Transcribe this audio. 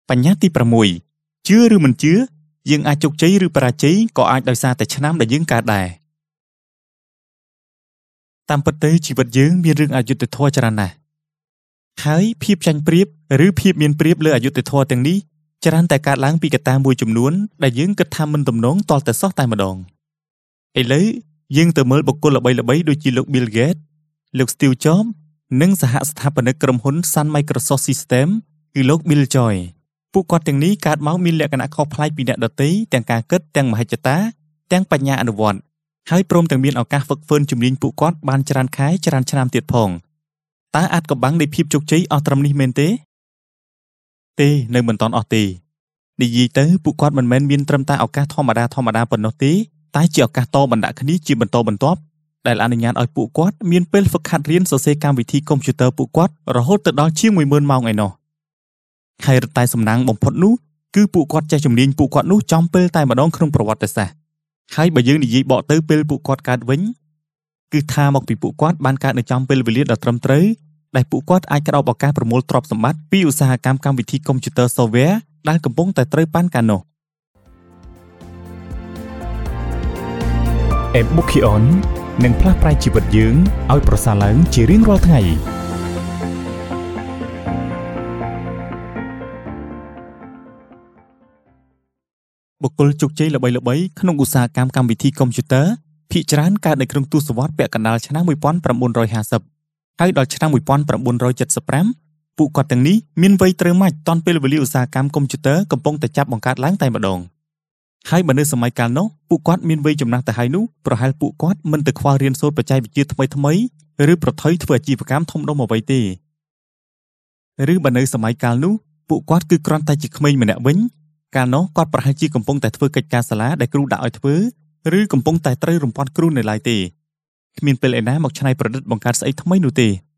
បញ្ញត្តិទី6ជឿឬមិនជឿយើងអាចជោគជ័យឬបរាជ័យក៏អាចដោយសារតែឆ្នាំដែលយើងកើតដែរតាមពិតទៅជីវិតយើងមានរឿងអយុត្តិធម៌ច្រើនណាស់ហើយភាពចាញ់ប្រៀបឬភាពមានប្រៀបលើអយុត្តិធម៌ទាំងនេះច្រើនតែកើតឡើងពីកត្តាមួយចំនួនដែលយើងគិតថាមិនទំនងទាល់តែសោះតែម្ដងឥឡូវយើងទៅមើលបុគ្គលល្បីៗដូចជាលោក Bill Gates លោក Steve Jobs និងសហស្ថាបនិកក្រុមហ៊ុន Sun Microsoft System គឺលោក Bill Joy ពួកគាត់ទាំងនេះកើតមកមានលក្ខណៈខុសប្លែកពីអ្នកដទៃទាំងការគិតទាំងមហិច្ឆតាទាំងបញ្ញាអនុវត្តហើយព្រមទាំងមានឱកាសហ្វឹកហ្វឺនជំនាញពួកគាត់បានច្រើនខែច្រើនឆ្នាំទៀតផងតើអាចកំបាំងនៃភាពជោគជ័យអស់ត្រឹមនេះមែនទេនៅមិនទាន់អស់ទេនិយាយទៅពួកគាត់មិនមែនមានត្រឹមតែឱកាសធម្មតាប៉ុណ្ណោះទេតែជាឱកាសតបណ្ដាក់គ្នាជាបន្តបន្ទាប់ដែលអនុញ្ញាតឲ្យពួកគាត់មានពេលហ្វឹកហាត់រៀនសរសេរកម្មវិធីកុំព្យូទ័រពួកគាត់រហូតទៅដល់ជាង 10000 ម៉ោងឯណោះហើយរតែសំណាងបំផុតនោះគឺពួកគាត់ចេះជំនាញពួកគាត់នោះចំពេលតែម្ដងក្នុងប្រវត្តិសាស្ត្រហើយបើយើងនិយាយបកទៅពេលពួកគាត់កើតវិញគឺថាមកពីពួកគាត់បានកើតនៅចំពេលវេលាដ៏ត្រឹមត្រូវដែលពួកគាត់អាចក្តោបឱកាសប្រមូលទ្រព្យសម្បត្តិពីឧស្សាហកម្មកម្មវិធីកុំព្យូទ័រ software ដែលកំពុងតែត្រូវប៉ាន់កាលនោះ Ebukion នឹងផ្លាស់ប្ដូរជីវិតយើងឲ្យប្រសើរឡើងជារៀងរាល់ថ្ងៃបុគ្គលជោគជ័យល្បីៗក្នុងឧស្សាហកម្មកម្មវិធីកុំព្យូទ័រភាគច្រើនកើតនៅក្នុងទសវត្សរ៍ពាក់កណ្ដាលឆ្នាំ1950ហើយដល់ឆ្នាំ1975ពួកគាត់ទាំងនេះមានវ័យត្រូវមាច់តាន់ពេលវេលាឧស្សាហកម្មកុំព្យូទ័រកំពុងតែចាប់បង្កើតឡើងតែម្ដងហើយបើនៅសម័យកាលនោះពួកគាត់មានវ័យចំណាស់ទៅហើយនោះប្រហែលពួកគាត់មិនទៅខ្វល់រៀនសូត្របច្ចេកវិទ្យាថ្មីឬប្រថុយធ្វើអាជីវកម្មធំដុំអ្វីទេឬបើនៅសម័យកាលនោះពួកគាត់គឺគ្រាន់តែជាក្មេងម្នាក់វិញកាលនោះគាត់ប្រហែលជាកំពុងតែធ្វើកិច្ចការសាលាដែលគ្រូដាក់ឲ្យធ្វើឬកំពុងតែត្រូវរំពាត់គ្រូនៅឡើយទេគ្មានពេលឯណាមកច្នៃប្រឌិតបង្កើតស្អីថ្មីនោះទេ